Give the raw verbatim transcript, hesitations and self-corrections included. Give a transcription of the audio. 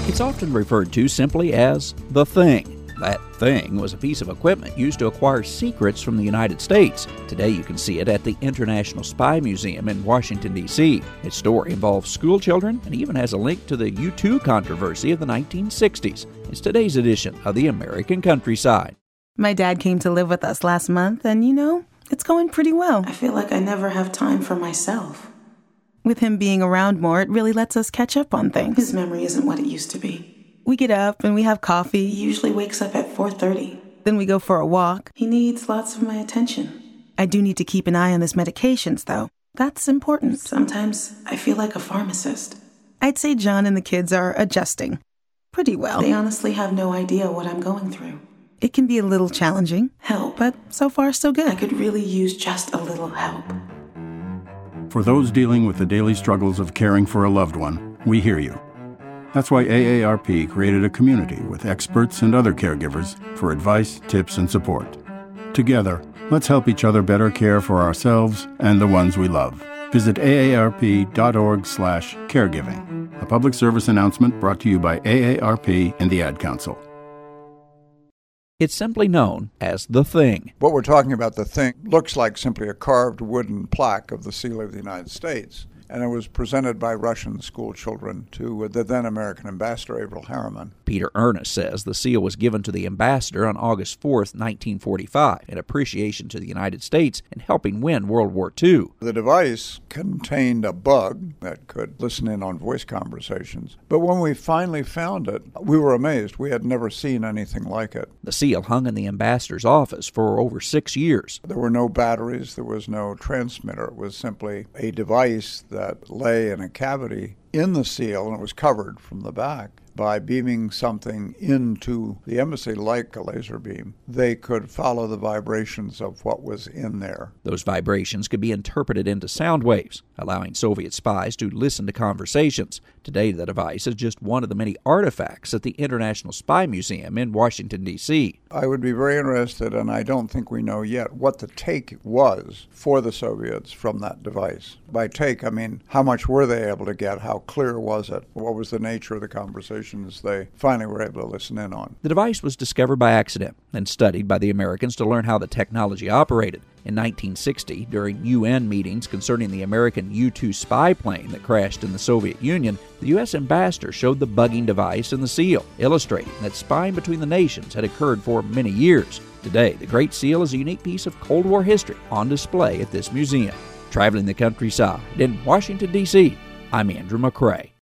It's often referred to simply as the Thing. That thing was a piece of equipment used to acquire secrets from the United States. Today you can see it at the International Spy Museum in Washington, D C Its story involves school children and even has a link to the U two controversy of the nineteen sixties. It's today's edition of the American Countryside. My dad came to live with us last month, and you know, it's going pretty well. I feel like I never have time for myself. With him being around more, it really lets us catch up on things. His memory isn't what it used to be. We get up and we have coffee. He usually wakes up at four thirty. Then we go for a walk. He needs lots of my attention. I do need to keep an eye on his medications, though. That's important. Sometimes I feel like a pharmacist. I'd say John and the kids are adjusting pretty well. They honestly have no idea what I'm going through. It can be a little challenging. Help. But so far, so good. I could really use just a little help. For those dealing with the daily struggles of caring for a loved one, we hear you. That's why A A R P created a community with experts and other caregivers for advice, tips, and support. Together, let's help each other better care for ourselves and the ones we love. Visit A A R P dot org slash caregiving. A public service announcement brought to you by A A R P and the Ad Council. It's simply known as the Thing. What we're talking about, the Thing, looks like simply a carved wooden plaque of the seal of the United States. And it was presented by Russian school children to the then American ambassador, Averell Harriman. Peter Ernest says the seal was given to the ambassador on August fourth, nineteen forty-five, in appreciation to the United States in helping win World War Two. The device contained a bug that could listen in on voice conversations. But when we finally found it, we were amazed. We had never seen anything like it. The seal hung in the ambassador's office for over six years. There were no batteries. There was no transmitter. It was simply a device that that lay in a cavity in the seal, and it was covered from the back. By beaming something into the embassy like a laser beam, they could follow the vibrations of what was in there. Those vibrations could be interpreted into sound waves, allowing Soviet spies to listen to conversations. Today, the device is just one of the many artifacts at the International Spy Museum in Washington, D C I would be very interested, and I don't think we know yet, what the take was for the Soviets from that device. By take, I mean, how much were they able to get? How clear was it? What was the nature of the conversation they finally were able to listen in on? The device was discovered by accident and studied by the Americans to learn how the technology operated. In nineteen sixty, during U N meetings concerning the American U two spy plane that crashed in the Soviet Union, the U S ambassador showed the bugging device in the seal, illustrating that spying between the nations had occurred for many years. Today, the Great Seal is a unique piece of Cold War history on display at this museum. Traveling the countryside in Washington, D C, I'm Andrew McCrae.